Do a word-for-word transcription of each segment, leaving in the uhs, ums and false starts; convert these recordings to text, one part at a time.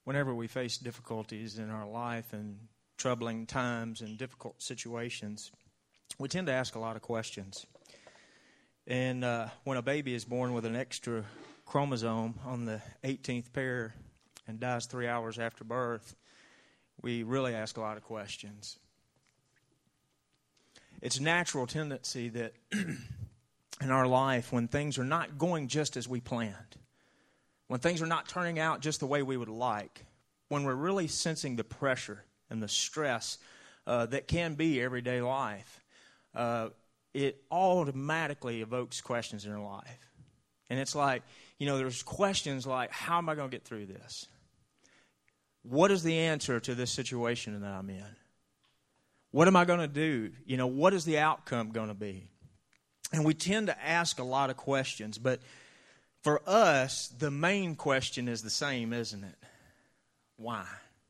whenever we face difficulties in our life and troubling times and difficult situations, we tend to ask a lot of questions. And uh, when a baby is born with an extra chromosome on the eighteenth pair and dies three hours after birth, we really ask a lot of questions. It's a natural tendency that in our life, when things are not going just as we planned, when things are not turning out just the way we would like, when we're really sensing the pressure and the stress uh, that can be everyday life, uh, it automatically evokes questions in our life. And it's like, you know, there's questions like, how am I going to get through this? What is the answer to this situation that I'm in? What am I going to do? You know, what is the outcome going to be? And we tend to ask a lot of questions, but for us, the main question is the same, isn't it? Why?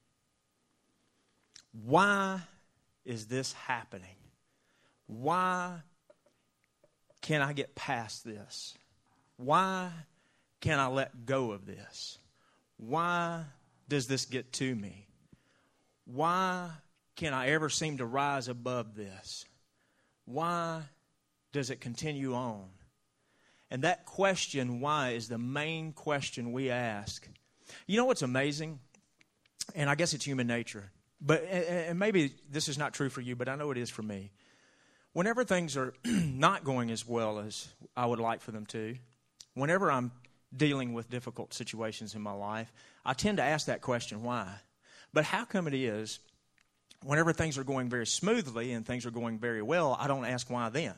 Why is this happening? Why can I get past this? Why can I let go of this? Why does this get to me? Why can I ever seem to rise above this? Why does it continue on? And that question, why, is the main question we ask. You know what's amazing? And I guess it's human nature. But and maybe this is not true for you, but I know it is for me. Whenever things are not going as well as I would like for them to, whenever I'm dealing with difficult situations in my life, I tend to ask that question, why? But how come it is, whenever things are going very smoothly and things are going very well, I don't ask why then?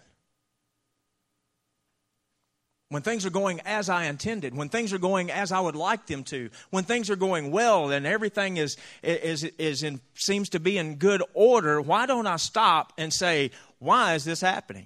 When things are going as I intended, when things are going as I would like them to, when things are going well and everything is is is in seems to be in good order, why don't I stop and say, why is this happening?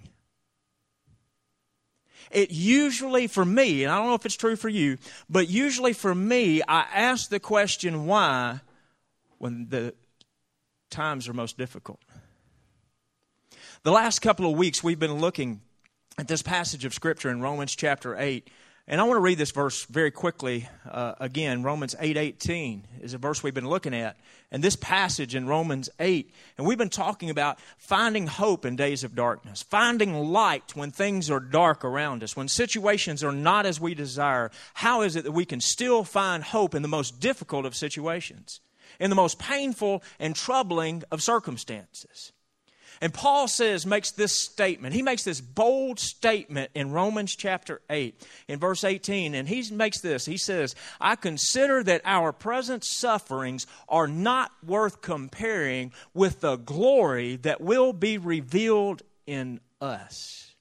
It usually, for me, and I don't know if it's true for you, but usually for me, I ask the question why when the times are most difficult. The last couple of weeks we've been looking at this passage of Scripture in Romans chapter eight. And I want to read this verse very quickly uh, again. Romans eight eighteen is a verse we've been looking at. And this passage in Romans eight, and we've been talking about finding hope in days of darkness, finding light when things are dark around us, when situations are not as we desire. How is it that we can still find hope in the most difficult of situations, in the most painful and troubling of circumstances? And Paul says, makes this statement. He makes this bold statement in Romans chapter eight, in verse eighteen. And he makes this. He says, I consider that our present sufferings are not worth comparing with the glory that will be revealed in us.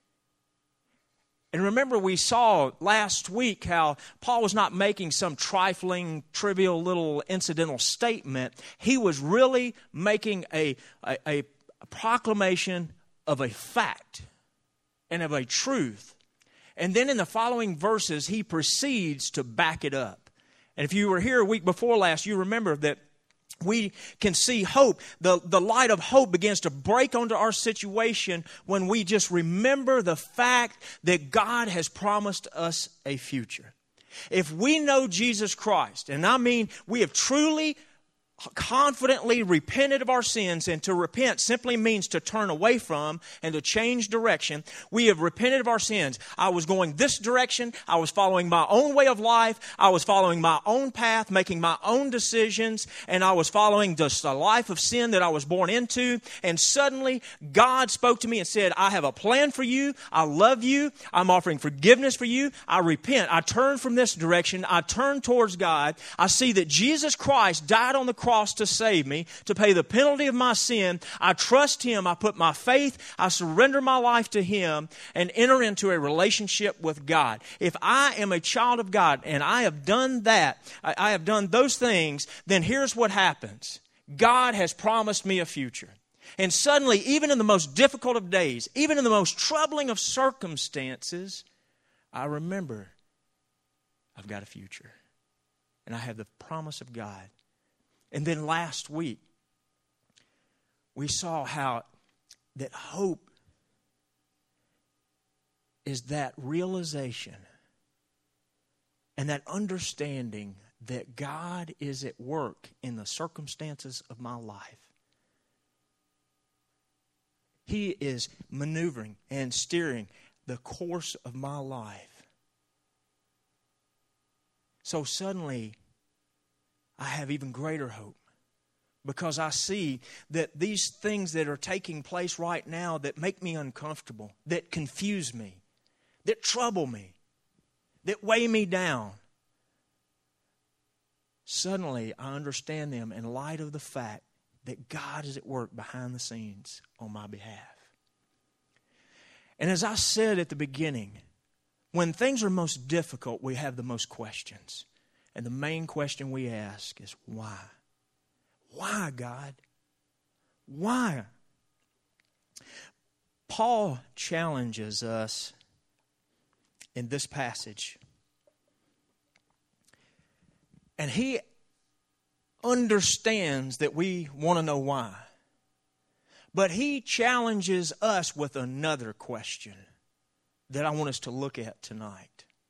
And remember, we saw last week how Paul was not making some trifling, trivial little incidental statement. He was really making a, a, a A proclamation of a fact and of a truth. And then in the following verses, he proceeds to back it up. And if you were here a week before last, you remember that we can see hope. The, the light of hope begins to break onto our situation when we just remember the fact that God has promised us a future. If we know Jesus Christ, and I mean we have truly confidently repented of our sins, and to repent simply means to turn away from and to change direction. We have repented of our sins. I was going this direction. I was following my own way of life. I was following my own path, making my own decisions, and I was following just a life of sin that I was born into. And suddenly God spoke to me and said, I have a plan for you. I love you. I'm offering forgiveness for you. I repent. I turn from this direction. I turn towards God. I see that Jesus Christ died on the cross to save me, to pay the penalty of my sin. I trust Him. I put my faith. I surrender my life to Him and enter into a relationship with God. If I am a child of God and I have done that, I have done those things, then here's what happens. God has promised me a future. And suddenly, even in the most difficult of days, even in the most troubling of circumstances, I remember I've got a future. And I have the promise of God. And then last week, we saw how that hope is that realization and that understanding that God is at work in the circumstances of my life. He is maneuvering and steering the course of my life. So suddenly, I have even greater hope, because I see that these things that are taking place right now that make me uncomfortable, that confuse me, that trouble me, that weigh me down, suddenly I understand them in light of the fact that God is at work behind the scenes on my behalf. And as I said at the beginning, when things are most difficult, we have the most questions. And the main question we ask is, why? Why, God? Why? Paul challenges us in this passage. And he understands that we want to know why. But he challenges us with another question that I want us to look at tonight.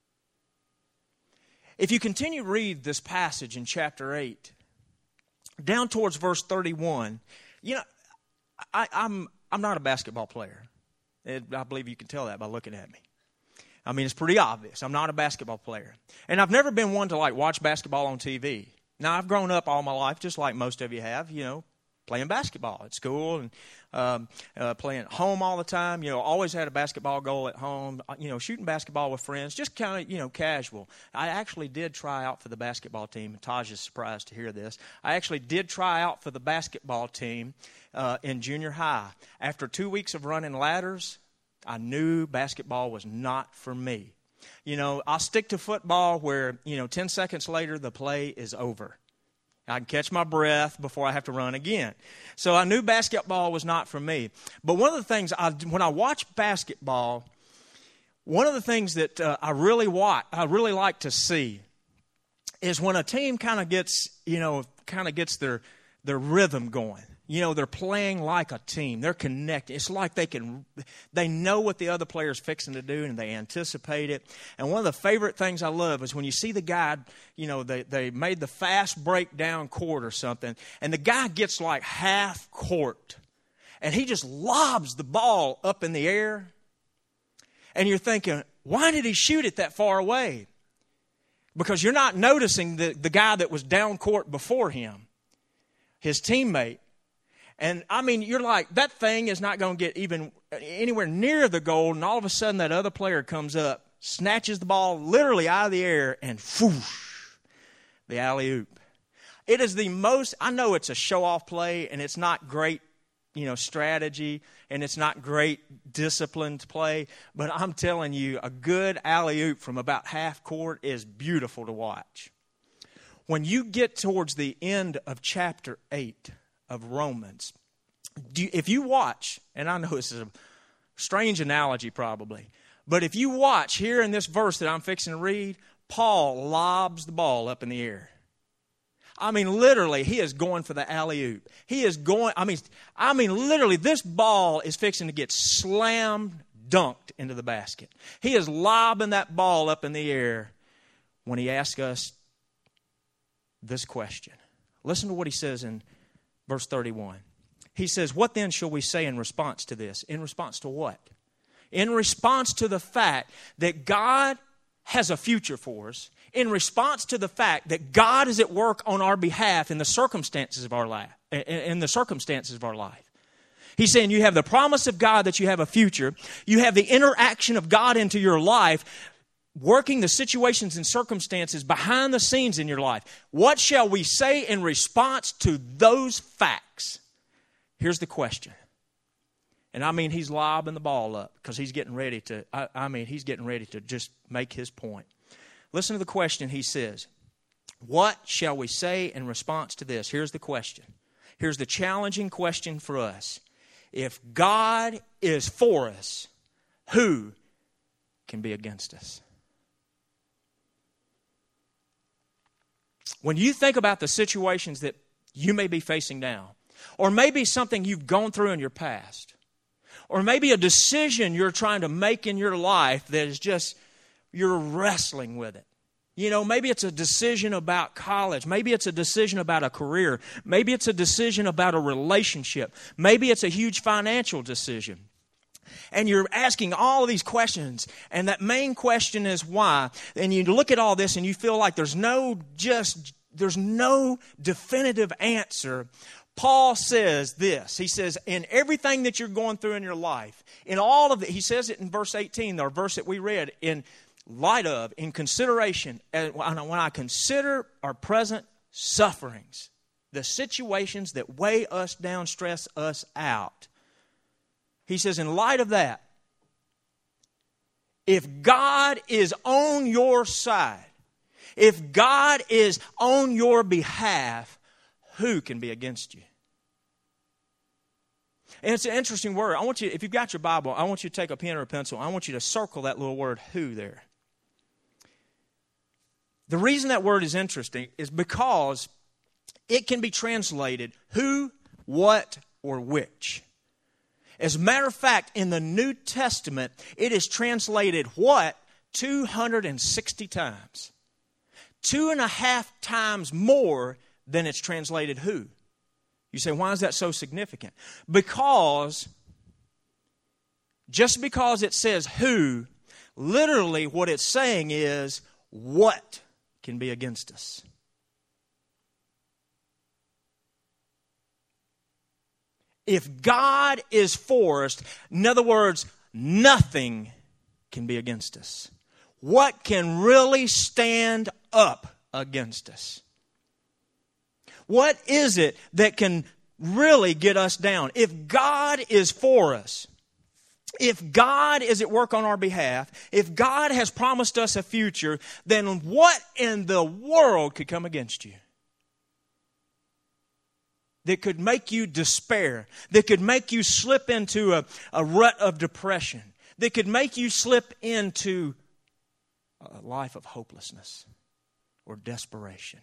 If you continue to read this passage in chapter eight, down towards verse thirty-one, you know, I, I'm I'm not a basketball player. I believe you can tell that by looking at me. I mean, it's pretty obvious. I'm not a basketball player. And I've never been one to, like, watch basketball on T V. Now, I've grown up all my life, just like most of you have, you know, playing basketball at school and um, uh, playing at home all the time. You know, always had a basketball goal at home, you know, shooting basketball with friends, just kind of, you know, casual. I actually did try out for the basketball team. Taj is surprised to hear this. I actually did try out for the basketball team uh, in junior high. After two weeks of running ladders, I knew basketball was not for me. You know, I'll stick to football where, you know, ten seconds later the play is over. I can catch my breath before I have to run again. So I knew basketball was not for me. But one of the things, I, when I watch basketball, one of the things that uh, I really watch, I really like to see is when a team kind of gets, you know, kind of gets their their rhythm going. You know, they're playing like a team. They're connected. It's like they can, they know what the other player's fixing to do, and they anticipate it. And one of the favorite things I love is when you see the guy, you know, they, they made the fast break down court or something, and the guy gets like half court, and he just lobs the ball up in the air. And you're thinking, why did he shoot it that far away? Because you're not noticing the, the guy that was down court before him, his teammate. And, I mean, you're like, that thing is not going to get even anywhere near the goal, and all of a sudden that other player comes up, snatches the ball literally out of the air, and whoosh, the alley-oop. It is the most, I know it's a show-off play, and it's not great, you know, strategy, and it's not great disciplined play, but I'm telling you, a good alley-oop from about half court is beautiful to watch. When you get towards the end of chapter eight of Romans, do you, if you watch, and I know this is a strange analogy probably, but if you watch here in this verse that I'm fixing to read, Paul lobs the ball up in the air. I mean, literally, he is going for the alley-oop. He is going, I mean, I mean, literally, this ball is fixing to get slammed, dunked into the basket. He is lobbing that ball up in the air when he asks us this question. Listen to what he says in verse thirty-one. He says, what then shall we say in response to this? In response to what? In response to the fact that God has a future for us. In response to the fact that God is at work on our behalf in the circumstances of our life. In the circumstances of our life. He's saying you have the promise of God that you have a future. You have the interaction of God into your life, working the situations and circumstances behind the scenes in your life. What shall we say in response to those facts? Here's the question. And I mean, he's lobbing the ball up because he's getting ready to, I, I mean, he's getting ready to just make his point. Listen to the question he says. What shall we say in response to this? Here's the question. Here's the challenging question for us. If God is for us, who can be against us? When you think about the situations that you may be facing now, or maybe something you've gone through in your past, or maybe a decision you're trying to make in your life that is just, you're wrestling with it. You know, maybe it's a decision about college. Maybe it's a decision about a career. Maybe it's a decision about a relationship. Maybe it's a huge financial decision. And you're asking all of these questions, and that main question is why. And you look at all this and you feel like there's no just, there's no definitive answer. Paul says this. He says, in everything that you're going through in your life, in all of it, he says it in verse eighteen, our verse that we read, in light of, in consideration, when I consider our present sufferings, the situations that weigh us down, stress us out. He says, in light of that, if God is on your side, if God is on your behalf, who can be against you? And it's an interesting word. I want you, if you've got your Bible, I want you to take a pen or a pencil. I want you to circle that little word, who, there. The reason that word is interesting is because it can be translated who, what, or which. As a matter of fact, in the New Testament, it is translated what two hundred sixty times. Two and a half times more than it's translated who. You say, why is that so significant? Because, just because it says who, literally what it's saying is what can be against us. If God is for us, in other words, nothing can be against us. What can really stand up against us? What is it that can really get us down? If God is for us, if God is at work on our behalf, if God has promised us a future, then what in the world could come against you? That could make you despair, that could make you slip into a, a rut of depression, that could make you slip into a life of hopelessness or desperation.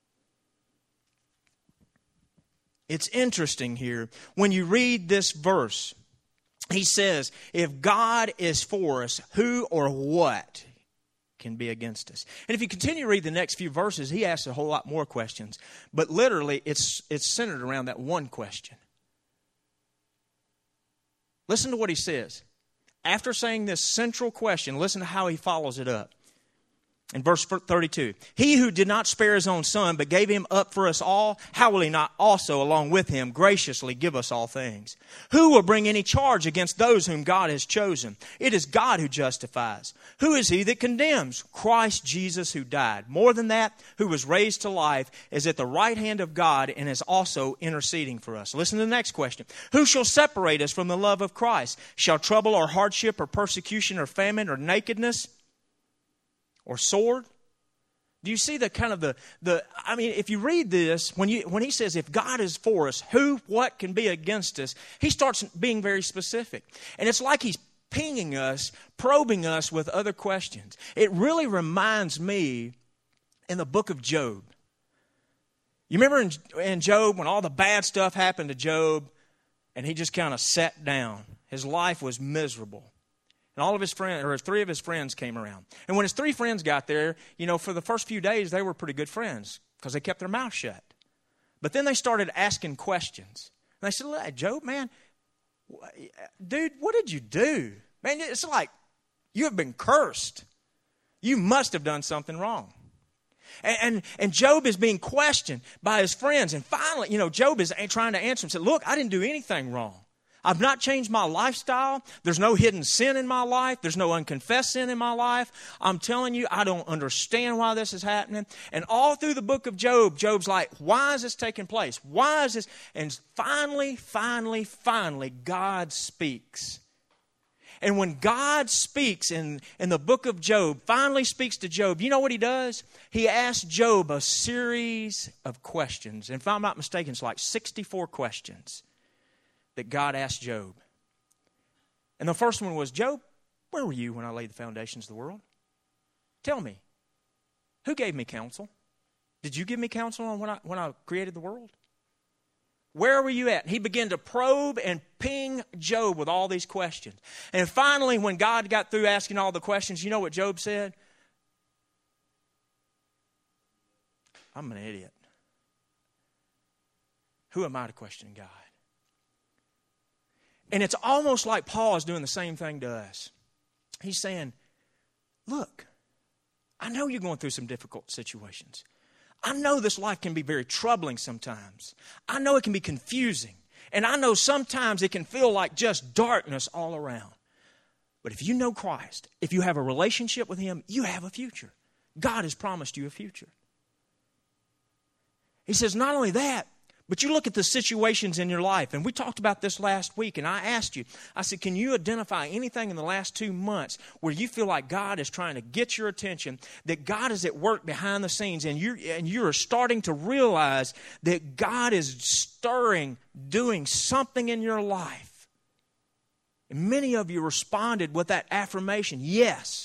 It's interesting here, when you read this verse, he says, if God is for us, who or what can be against us? And if you continue to read the next few verses, he asks a whole lot more questions. But literally, it's, it's centered around that one question. Listen to what he says. After saying this central question, listen to how he follows it up. In verse thirty-two, he who did not spare his own son, but gave him up for us all, how will he not also, along with him, graciously give us all things? Who will bring any charge against those whom God has chosen? It is God who justifies. Who is he that condemns? Christ Jesus, who died. More than that, who was raised to life, is at the right hand of God and is also interceding for us. Listen to the next question. Who shall separate us from the love of Christ? Shall trouble or hardship or persecution or famine or nakedness or sword? Do you see the kind of the, the I mean, if you read this, when you when he says, if God is for us, who, what can be against us? He starts being very specific. And it's like he's pinging us, probing us with other questions. It really reminds me in the book of Job. You remember in, in Job, when all the bad stuff happened to Job, and he just kind of sat down. His life was miserable. And all of his friends, or three of his friends came around. And when his three friends got there, you know, for the first few days, they were pretty good friends because they kept their mouth shut. But then they started asking questions. And they said, look, Job, man, dude, what did you do? Man, it's like you have been cursed. You must have done something wrong. And, and, and Job is being questioned by his friends. And finally, you know, Job is trying to answer him. Said, look, I didn't do anything wrong. I've not changed my lifestyle. There's no hidden sin in my life. There's no unconfessed sin in my life. I'm telling you, I don't understand why this is happening. And all through the book of Job, Job's like, why is this taking place? Why is this? And finally, finally, finally, God speaks. And when God speaks in, in the book of Job, finally speaks to Job, you know what he does? He asks Job a series of questions. And if I'm not mistaken, it's like sixty-four questions that God asked Job. And the first one was, Job, where were you when I laid the foundations of the world? Tell me, who gave me counsel? Did you give me counsel on when I, when I created the world? Where were you at? He began to probe and ping Job with all these questions. And finally, when God got through asking all the questions, you know what Job said? I'm an idiot. Who am I to question God? And it's almost like Paul is doing the same thing to us. He's saying, look, I know you're going through some difficult situations. I know this life can be very troubling sometimes. I know it can be confusing. And I know sometimes it can feel like just darkness all around. But if you know Christ, if you have a relationship with Him, you have a future. God has promised you a future. He says not only that, but you look at the situations in your life, and we talked about this last week, and I asked you, I said, can you identify anything in the last two months where you feel like God is trying to get your attention, that God is at work behind the scenes, and you're, and you're starting to realize that God is stirring, doing something in your life? And many of you responded with that affirmation, yes.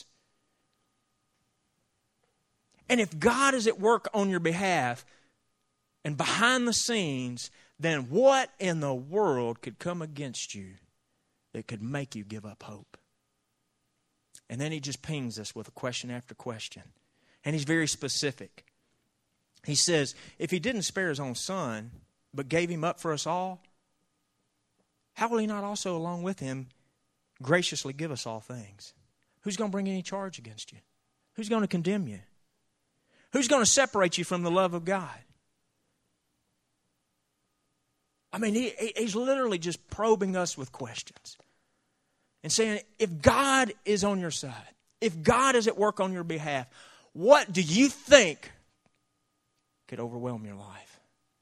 And if God is at work on your behalf, and behind the scenes, then what in the world could come against you that could make you give up hope? And then he just pings us with a question after question. And he's very specific. He says, if He didn't spare His own Son, but gave Him up for us all, how will He not also, along with Him, graciously give us all things? Who's going to bring any charge against you? Who's going to condemn you? Who's going to separate you from the love of God? I mean, he, he's literally just probing us with questions and saying, if God is on your side, if God is at work on your behalf, what do you think could overwhelm your life?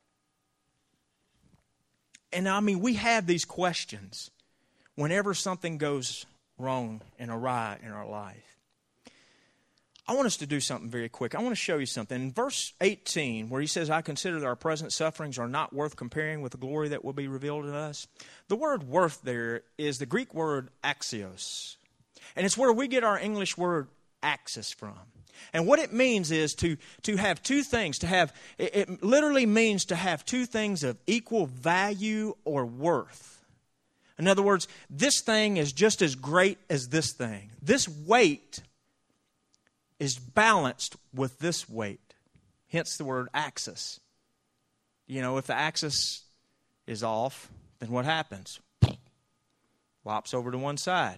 And I mean, we have these questions whenever something goes wrong and awry in our life. I want us to do something very quick. I want to show you something. In verse eighteen, where he says, I consider that our present sufferings are not worth comparing with the glory that will be revealed in us. The word worth there is the Greek word axios. And it's where we get our English word axis from. And what it means is to, to have two things. To have it, it literally means to have two things of equal value or worth. In other words, this thing is just as great as this thing. This weight is balanced with this weight. Hence the word axis. You know, if the axis is off, then what happens? Flops over to one side.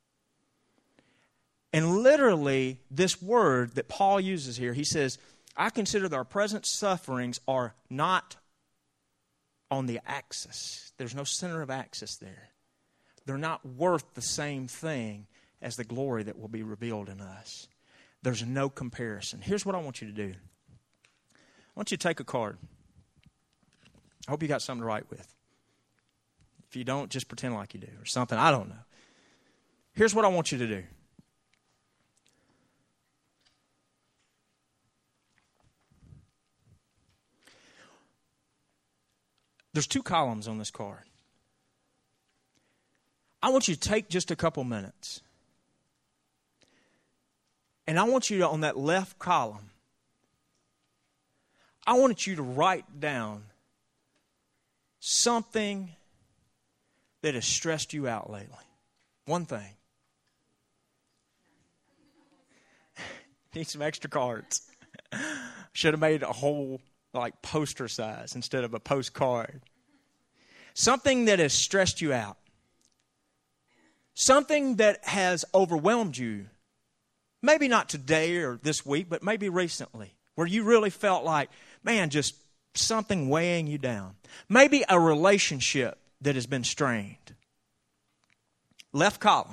And literally, this word that Paul uses here, he says, I consider that our present sufferings are not on the axis. There's no center of axis there. They're not worth the same thing as the glory that will be revealed in us. There's no comparison. Here's what I want you to do. I want you to take a card. I hope you got something to write with. If you don't, just pretend like you do or something. I don't know. Here's what I want you to do. There's two columns on this card. I want you to take just a couple minutes. And I want you to, on that left column, I want you to write down something that has stressed you out lately. One thing. Need some extra cards. Should have made a whole like poster size instead of a postcard. Something that has stressed you out. Something that has overwhelmed you. Maybe not today or this week, but maybe recently, where you really felt like, man, just something weighing you down. Maybe a relationship that has been strained. Left column.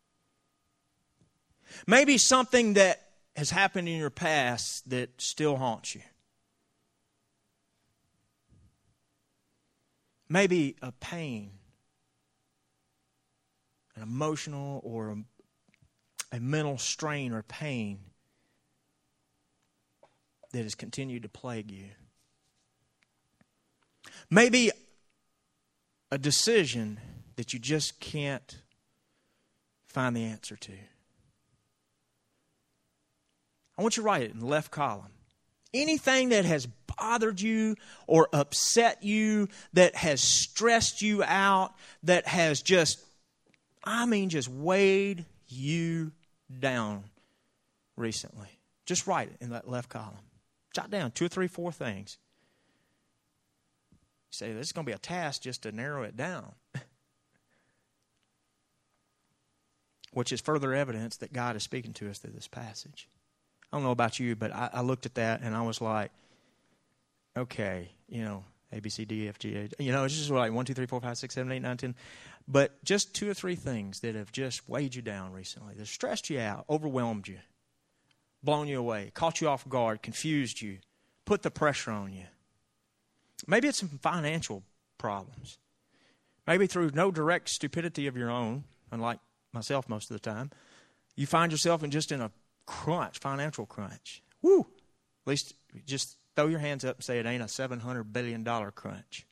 Maybe something that has happened in your past that still haunts you. Maybe a pain, an emotional or a A mental strain or pain that has continued to plague you. Maybe a decision that you just can't find the answer to. I want you to write it in the left column. Anything that has bothered you or upset you, that has stressed you out, that has just, I mean, just weighed you down recently. Just write it in that left column. Jot down two or three, four things. You say, this is going to be a task just to narrow it down. Which is further evidence that God is speaking to us through this passage. I don't know about you, but I, I looked at that and I was like, okay, you know, A, B, C, D, E, F, G, H. You know, it's just like one, two, three, four, five, six, seven, eight, nine, ten. But just two or three things that have just weighed you down recently, that stressed you out, overwhelmed you, blown you away, caught you off guard, confused you, put the pressure on you. Maybe it's some financial problems. Maybe through no direct stupidity of your own, unlike myself most of the time, you find yourself in just in a crunch, financial crunch. Woo! At least just throw your hands up and say it ain't a seven hundred billion dollars crunch.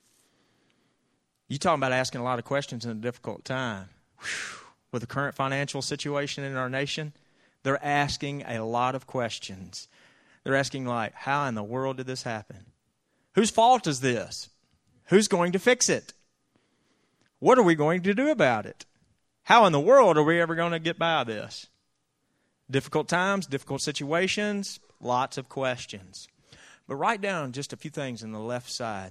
You talking about asking a lot of questions in a difficult time. Whew. With the current financial situation in our nation, they're asking a lot of questions. They're asking like, how in the world did this happen? Whose fault is this? Who's going to fix it? What are we going to do about it? How in the world are we ever going to get by this? Difficult times, difficult situations, lots of questions. But write down just a few things on the left side.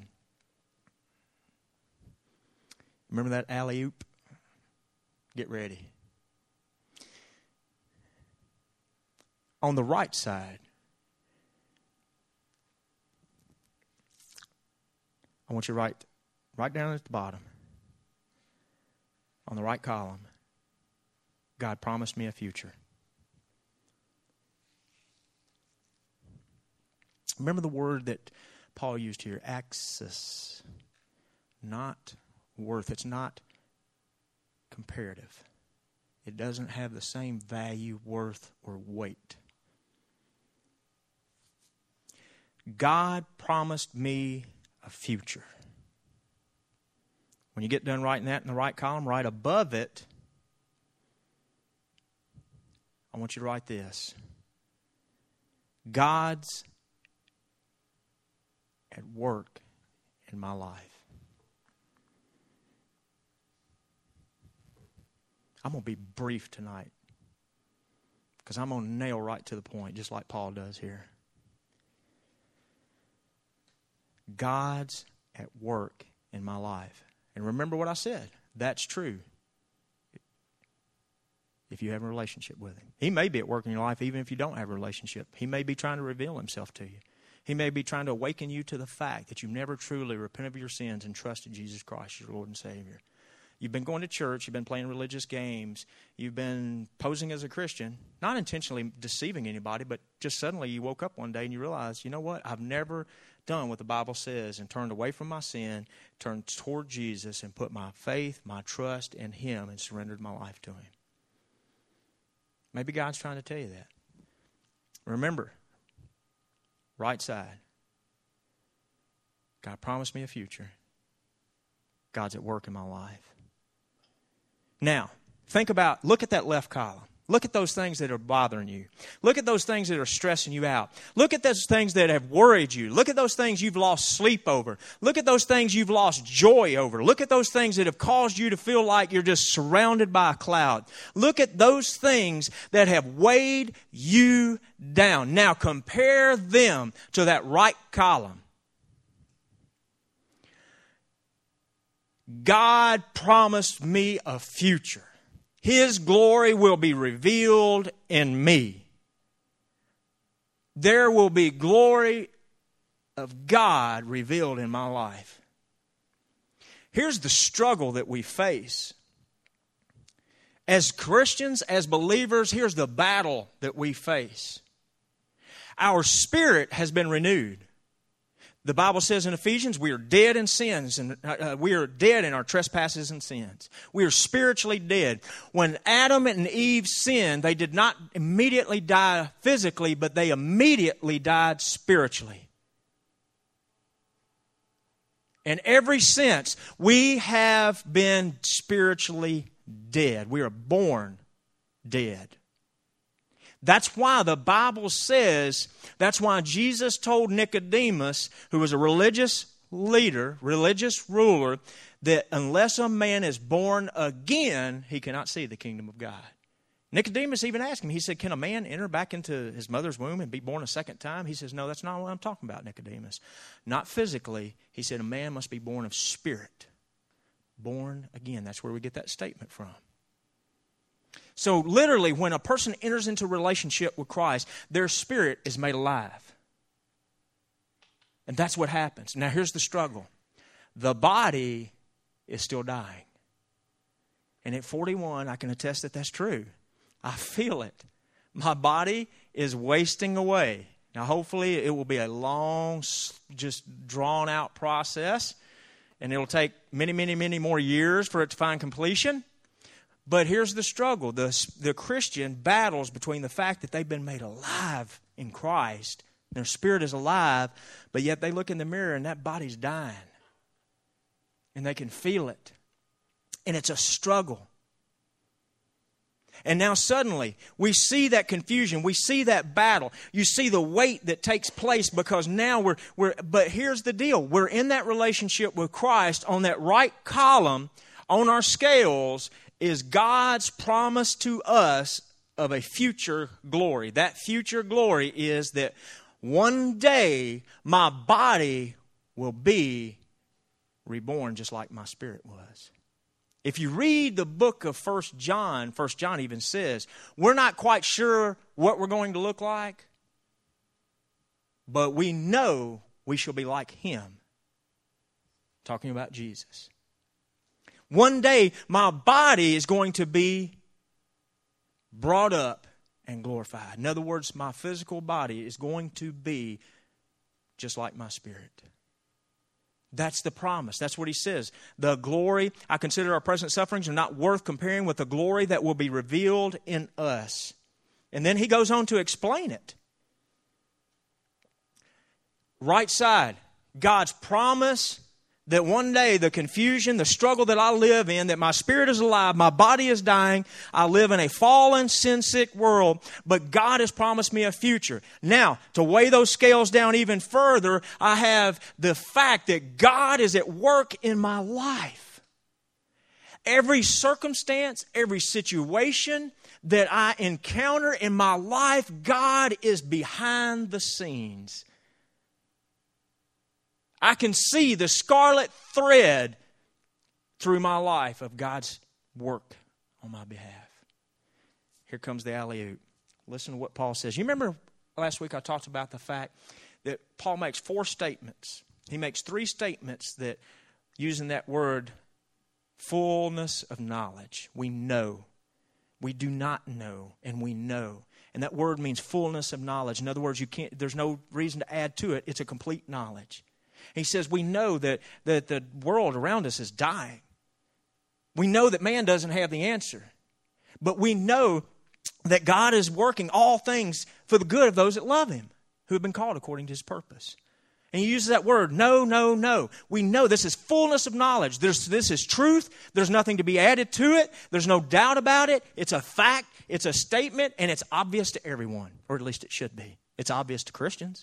Remember that alley-oop? Get ready. On the right side, I want you to write right down at the bottom. On the right column, God promised me a future. Remember the word that Paul used here, axis, not worth. It's not comparative. It doesn't have the same value, worth, or weight. God promised me a future. When you get done writing that in the right column, right above it, I want you to write this. God's at work in my life. I'm going to be brief tonight because I'm going to nail right to the point, just like Paul does here. God's at work in my life. And remember what I said. That's true if you have a relationship with Him. He may be at work in your life even if you don't have a relationship. He may be trying to reveal Himself to you. He may be trying to awaken you to the fact that you've never truly repented of your sins and trusted Jesus Christ as your Lord and Savior. You've been going to church. You've been playing religious games. You've been posing as a Christian, not intentionally deceiving anybody, but just suddenly you woke up one day and you realized, you know what? I've never done what the Bible says and turned away from my sin, turned toward Jesus, and put my faith, my trust in Him and surrendered my life to Him. Maybe God's trying to tell you that. Remember, right side. God promised me a future. God's at work in my life. Now, think about, look at that left column. Look at those things that are bothering you. Look at those things that are stressing you out. Look at those things that have worried you. Look at those things you've lost sleep over. Look at those things you've lost joy over. Look at those things that have caused you to feel like you're just surrounded by a cloud. Look at those things that have weighed you down. Now compare them to that right column. God promised me a future. His glory will be revealed in me. There will be glory of God revealed in my life. Here's the struggle that we face. As Christians, as believers, here's the battle that we face. Our spirit has been renewed. The Bible says in Ephesians, we are dead in sins, and uh, we are dead in our trespasses and sins. We are spiritually dead. When Adam and Eve sinned, they did not immediately die physically, but they immediately died spiritually. In every sense, we have been spiritually dead. We are born dead. That's why the Bible says, that's why Jesus told Nicodemus, who was a religious leader, religious ruler, that unless a man is born again, he cannot see the kingdom of God. Nicodemus even asked him, he said, can a man enter back into his mother's womb and be born a second time? He says, no, that's not what I'm talking about, Nicodemus. Not physically. He said, a man must be born of spirit. Born again. That's where we get that statement from. So literally, when a person enters into a relationship with Christ, their spirit is made alive. And that's what happens. Now here's the struggle. The body is still dying. And at forty-one, I can attest that that's true. I feel it. My body is wasting away. Now, hopefully, it will be a long, just drawn-out process, and it'll take many, many, many more years for it to find completion. But here's the struggle. The, the Christian battles between the fact that they've been made alive in Christ, their spirit is alive, but yet they look in the mirror and that body's dying. And they can feel it. And it's a struggle. And now suddenly, we see that confusion. We see that battle. You see the weight that takes place because now we're, we're, but here's the deal. We're in that relationship with Christ. On that right column, on our scales, is God's promise to us of a future glory. That future glory is that one day my body will be reborn just like my spirit was. If you read the book of First John, First John even says, we're not quite sure what we're going to look like, but we know we shall be like Him. Talking about Jesus. One day, my body is going to be brought up and glorified. In other words, my physical body is going to be just like my spirit. That's the promise. That's what he says. The glory, I consider our present sufferings are not worth comparing with the glory that will be revealed in us. And then he goes on to explain it. Right side, God's promise that one day the confusion, the struggle that I live in, that my spirit is alive, my body is dying, I live in a fallen, sin-sick world, but God has promised me a future. Now, to weigh those scales down even further, I have the fact that God is at work in my life. Every circumstance, every situation that I encounter in my life, God is behind the scenes. I can see the scarlet thread through my life of God's work on my behalf. Here comes the alley-oop. Listen to what Paul says. You remember last week I talked about the fact that Paul makes four statements. He makes three statements that, using that word, fullness of knowledge. We know. We do not know, and we know. And that word means fullness of knowledge. In other words, you can't. There's no reason to add to it. It's a complete knowledge. He says we know that, that the world around us is dying. We know that man doesn't have the answer. But we know that God is working all things for the good of those that love Him, who have been called according to His purpose. And he uses that word, no, no, no. We know this is fullness of knowledge. There's, this is truth. There's nothing to be added to it. There's no doubt about it. It's a fact. It's a statement. And it's obvious to everyone. Or at least it should be. It's obvious to Christians.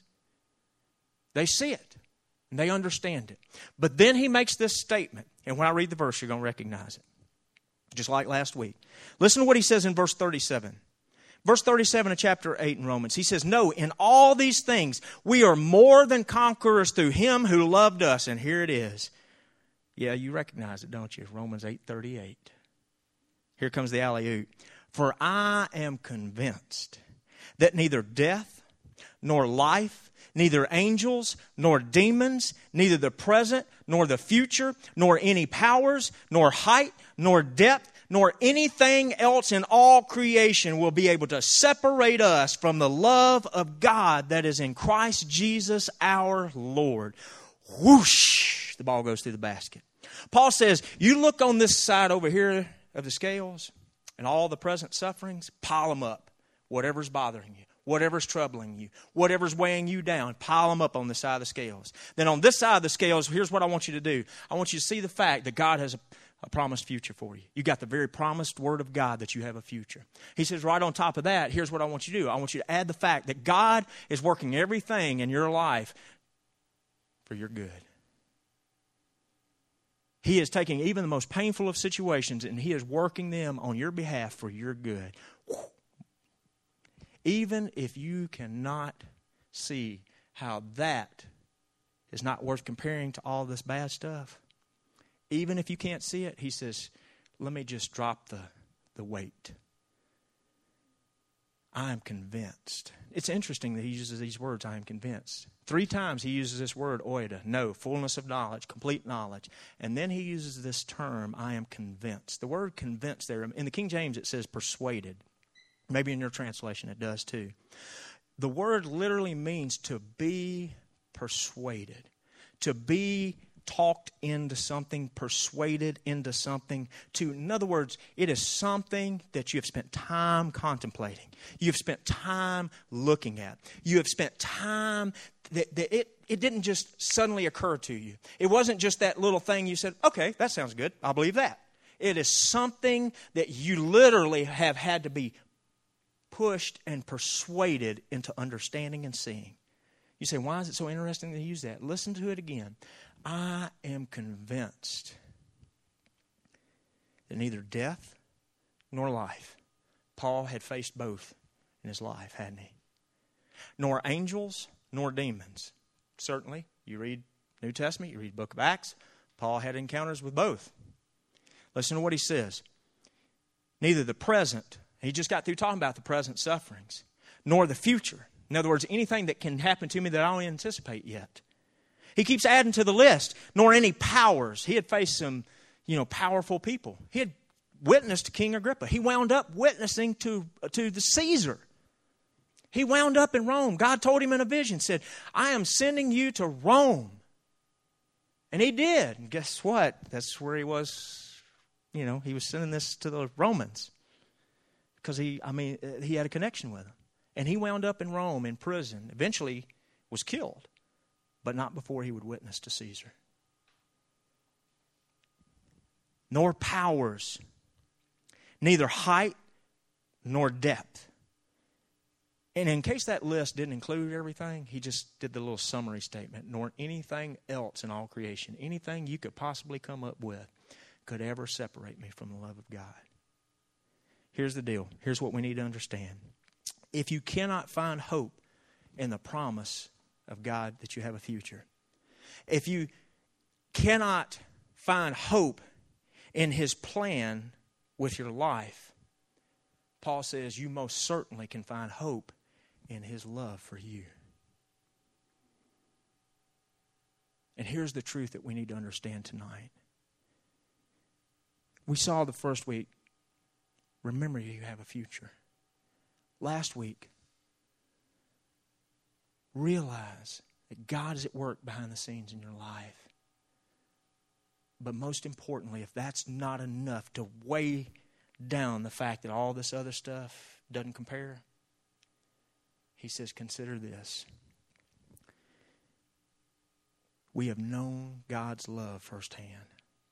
They see it. And they understand it. But then he makes this statement. And when I read the verse, you're going to recognize it. Just like last week. Listen to what he says in verse thirty-seven. Verse thirty-seven of chapter eight in Romans. He says, no, in all these things, we are more than conquerors through Him who loved us. And here it is. Yeah, you recognize it, don't you? Romans eight thirty-eight. Here comes the alley-oop. For I am convinced that neither death nor life, neither angels, nor demons, neither the present, nor the future, nor any powers, nor height, nor depth, nor anything else in all creation will be able to separate us from the love of God that is in Christ Jesus our Lord. Whoosh! The ball goes through the basket. Paul says, you look on this side over here of the scales, and all the present sufferings, pile them up. Whatever's bothering you. Whatever's troubling you, whatever's weighing you down, pile them up on the side of the scales. Then on this side of the scales, here's what I want you to do. I want you to see the fact that God has a, a promised future for you. You got the very promised word of God that you have a future. He says right on top of that, here's what I want you to do. I want you to add the fact that God is working everything in your life for your good. He is taking even the most painful of situations and He is working them on your behalf for your good. Whew. Even if you cannot see how that is not worth comparing to all this bad stuff, even if you can't see it, he says, let me just drop the, the weight. I am convinced. It's interesting that he uses these words, I am convinced. Three times he uses this word, oida, know, fullness of knowledge, complete knowledge. And then he uses this term, I am convinced. The word convinced there, in the King James it says persuaded. Maybe in your translation it does too. The word literally means to be persuaded, to be talked into something, persuaded into something. To, in other words, it is something that you have spent time contemplating. You have spent time looking at. You have spent time that, that it, it didn't just suddenly occur to you. It wasn't just that little thing you said, okay, that sounds good. I'll believe that. It is something that you literally have had to be pushed and persuaded into understanding and seeing. You say, why is it so interesting to use that? Listen to it again. I am convinced that neither death nor life, Paul had faced both in his life, hadn't he? Nor angels nor demons. Certainly, you read New Testament, you read the book of Acts, Paul had encounters with both. Listen to what he says. Neither the present, he just got through talking about the present sufferings, nor the future. In other words, anything that can happen to me that I don't anticipate yet. He keeps adding to the list, nor any powers. He had faced some, you know, powerful people. He had witnessed to King Agrippa. He wound up witnessing to, to the Caesar. He wound up in Rome. God told him in a vision, said, I am sending you to Rome. And he did. And guess what? That's where he was, you know, he was sending this to the Romans. Because he, I mean, he had a connection with them. And he wound up in Rome in prison. Eventually was killed. But not before he would witness to Caesar. Nor powers, neither height nor depth. And in case that list didn't include everything, he just did the little summary statement. Nor anything else in all creation, anything you could possibly come up with, could ever separate me from the love of God. Here's the deal. Here's what we need to understand. If you cannot find hope in the promise of God that you have a future, if you cannot find hope in His plan with your life, Paul says you most certainly can find hope in His love for you. And here's the truth that we need to understand tonight. We saw the first week, remember you have a future. Last week, realize that God is at work behind the scenes in your life. But most importantly, if that's not enough to weigh down the fact that all this other stuff doesn't compare, he says, consider this. We have known God's love firsthand.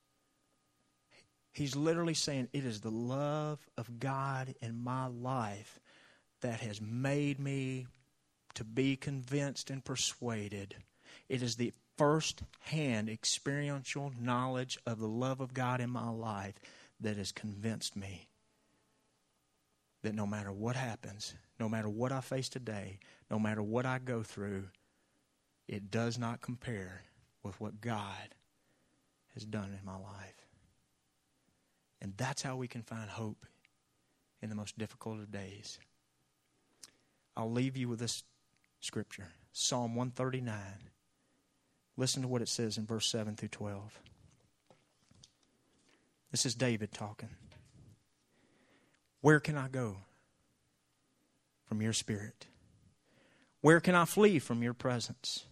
He's literally saying it is the love of God in my life that has made me to be convinced and persuaded. It is the first-hand experiential knowledge of the love of God in my life that has convinced me that no matter what happens, no matter what I face today, no matter what I go through, it does not compare with what God has done in my life. And that's how we can find hope in the most difficult of days. I'll leave you with this scripture, Psalm one thirty-nine. Listen to what it says in verse seven through twelve. This is David talking. Where can I go from your spirit? Where can I flee from your presence?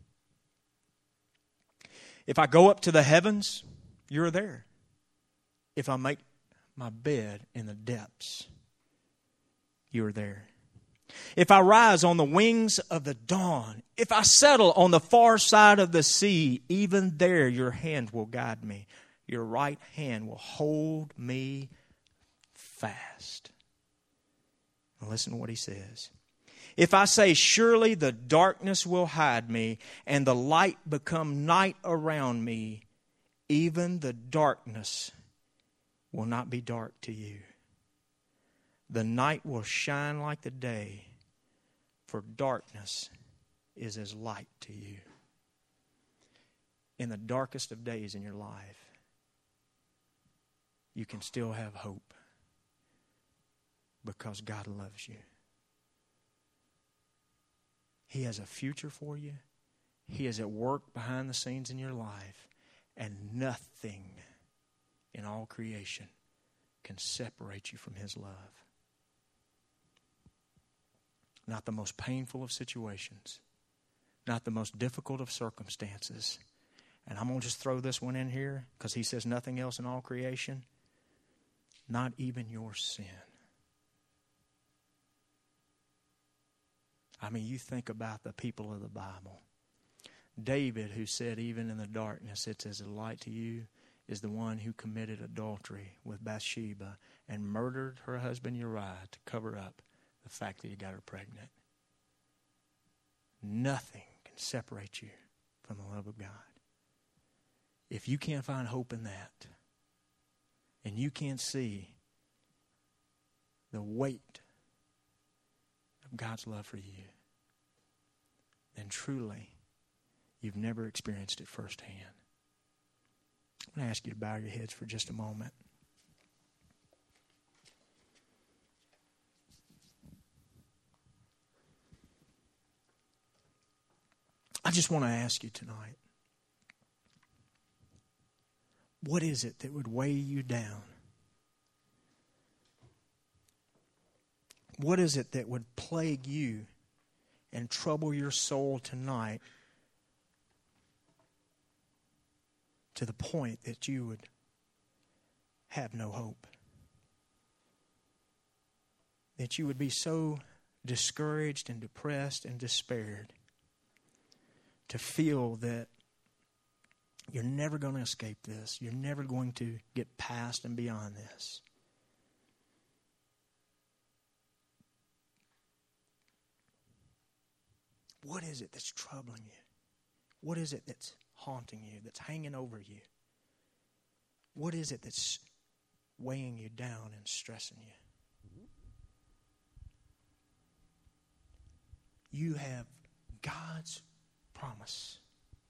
If I go up to the heavens, you're there. If I make my bed in the depths, you're there. If I rise on the wings of the dawn, if I settle on the far side of the sea, even there your hand will guide me. Your right hand will hold me fast. Now listen to what he says. If I say, surely the darkness will hide me, and the light become night around me, even the darkness will not be dark to you. The night will shine like the day, for darkness is as light to you. In the darkest of days in your life, you can still have hope because God loves you. He has a future for you. He is at work behind the scenes in your life, and nothing in all creation can separate you from His love. Not the most painful of situations, not the most difficult of circumstances. And I'm going to just throw this one in here because He says nothing else in all creation. Not even your sin. I mean, you think about the people of the Bible. David, who said, even in the darkness, it's as a light to you, is the one who committed adultery with Bathsheba and murdered her husband Uriah to cover up the fact that he got her pregnant. Nothing can separate you from the love of God. If you can't find hope in that, and you can't see the weight of God's love for you, then truly you've never experienced it firsthand. I'm going to ask you to bow your heads for just a moment. I just want to ask you tonight, what is it that would weigh you down? What is it that would plague you and trouble your soul tonight to the point that you would have no hope? That you would be so discouraged and depressed and despaired to feel that you're never going to escape this. You're never going to get past and beyond this. What is it that's troubling you? What is it that's haunting you, that's hanging over you? What is it that's weighing you down and stressing you? You have God's promise,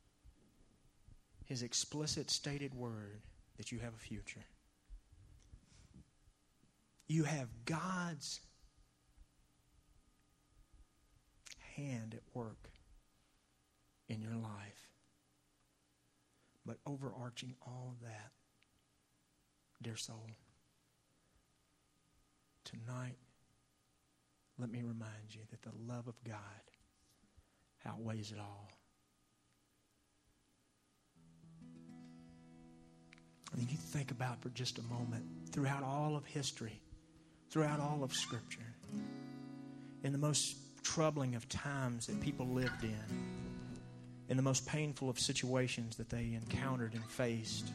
His explicit stated word that you have a future. You have God's hand at work in your life. But overarching all of that, dear soul, tonight, let me remind you that the love of God outweighs it all. And you think about for just a moment, throughout all of history, throughout all of Scripture, in the most troubling of times that people lived in, in the most painful of situations that they encountered and faced,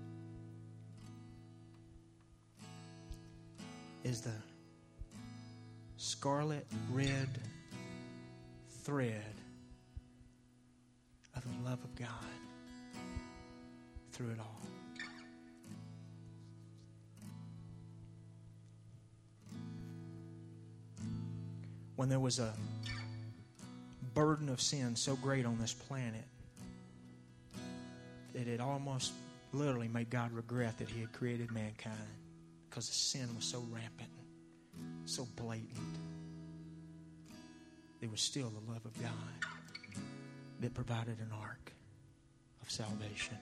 is the scarlet red thread of the love of God through it all. When there was a burden of sin so great on this planet that it almost literally made God regret that He had created mankind, because the sin was so rampant, so blatant. There was still the love of God that provided an ark of salvation.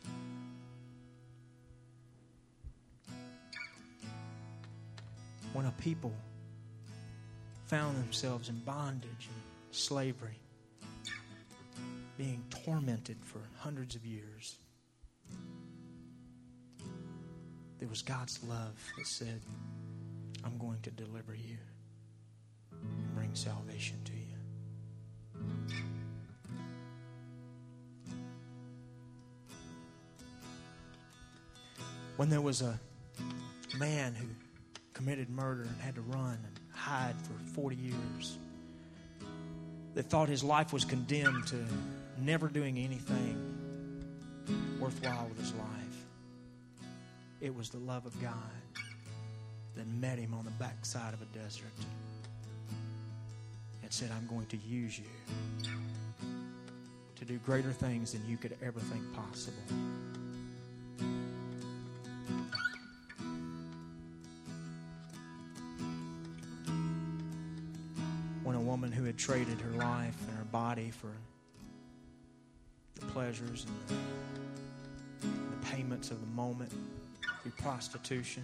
When a people found themselves in bondage and slavery, being tormented for hundreds of years, there was God's love that said, I'm going to deliver you and bring salvation to you. When there was a man who committed murder and had to run and hide for forty years, that thought his life was condemned to never doing anything worthwhile with his life, it was the love of God that met him on the backside of a desert and said, I'm going to use you to do greater things than you could ever think possible. When a woman who had traded her life and her body for the pleasures and the, the payments of the moment through prostitution,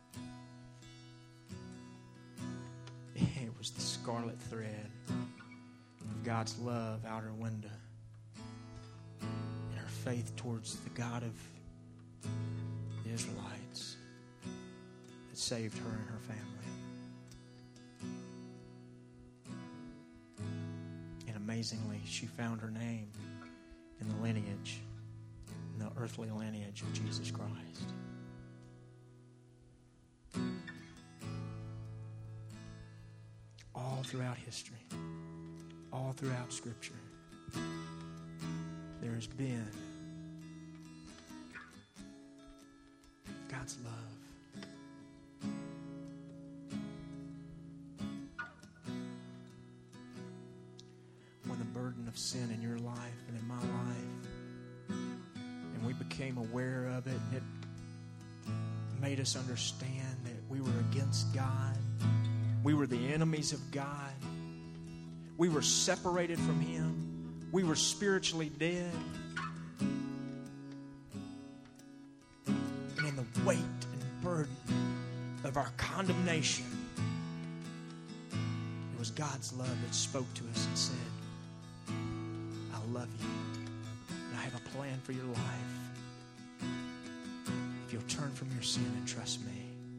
it was the scarlet thread of God's love out her window and her faith towards the God of the Israelites that saved her and her family. And amazingly, she found her name in the lineage, in the earthly lineage of Jesus Christ. All throughout history, all throughout Scripture, there has been God's love. When the burden of sin in your life and in my life, and we became aware of it, and it made us understand that we were against God. We were the enemies of God. We were separated from Him. We were spiritually dead. And in the weight and burden of our condemnation, it was God's love that spoke to us and said, I love you, and I have a plan for your life. If you'll turn from your sin and trust me.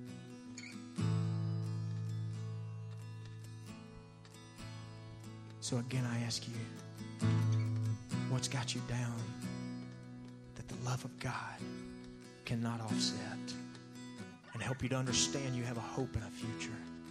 So again, I ask you, what's got you down that the love of God cannot offset, and help you to understand you have a hope and a future?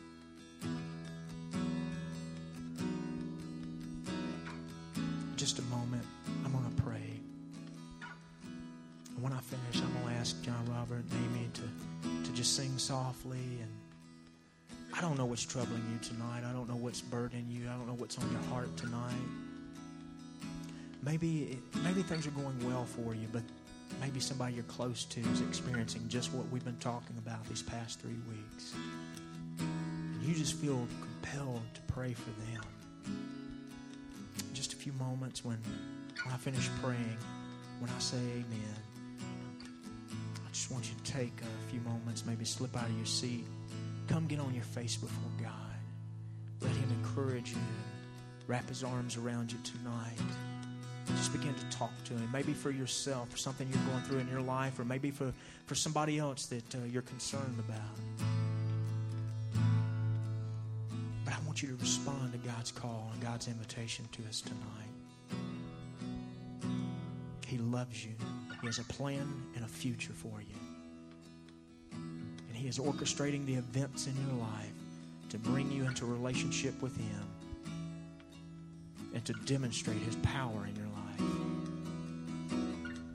In just a moment, I'm going to pray. And when I finish, I'm going to ask John Robert and Amy to, to just sing softly. And I don't know what's troubling you tonight. I don't know what's burdening you. I don't know what's on your heart tonight. Maybe, maybe things are going well for you, but maybe somebody you're close to is experiencing just what we've been talking about these past three weeks. And you just feel compelled to pray for them. Just a few moments when, when I finish praying, when I say amen, I just want you to take a few moments, maybe slip out of your seat. Come get on your face before God. Let Him encourage you and wrap His arms around you tonight. Just begin to talk to Him. Maybe for yourself, for something you're going through in your life, or maybe for, for somebody else that uh, you're concerned about. But I want you to respond to God's call and God's invitation to us tonight. He loves you. He has a plan and a future for you. He is orchestrating the events in your life to bring you into a relationship with Him and to demonstrate His power in your life.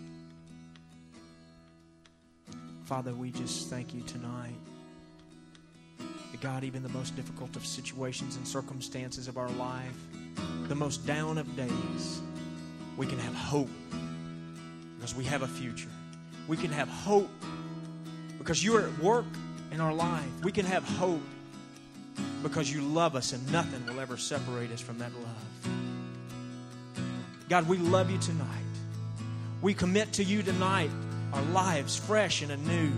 Father, we just thank you tonight that, God, even the most difficult of situations and circumstances of our life, the most down of days, we can have hope because we have a future. We can have hope because you are at work in our life. We can have hope because you love us, and nothing will ever separate us from that love. God, we love you tonight. We commit to you tonight our lives fresh and anew.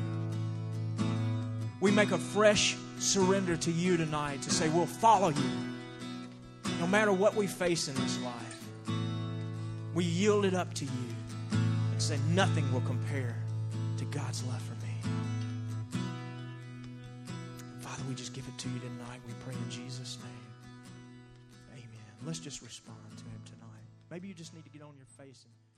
We make a fresh surrender to you tonight to say we'll follow you no matter what we face in this life. We yield it up to you and say nothing will compare to God's love for me. Father, we just give it to you tonight. We pray in Jesus' name. Amen. Let's just respond to Him tonight. Maybe you just need to get on your face and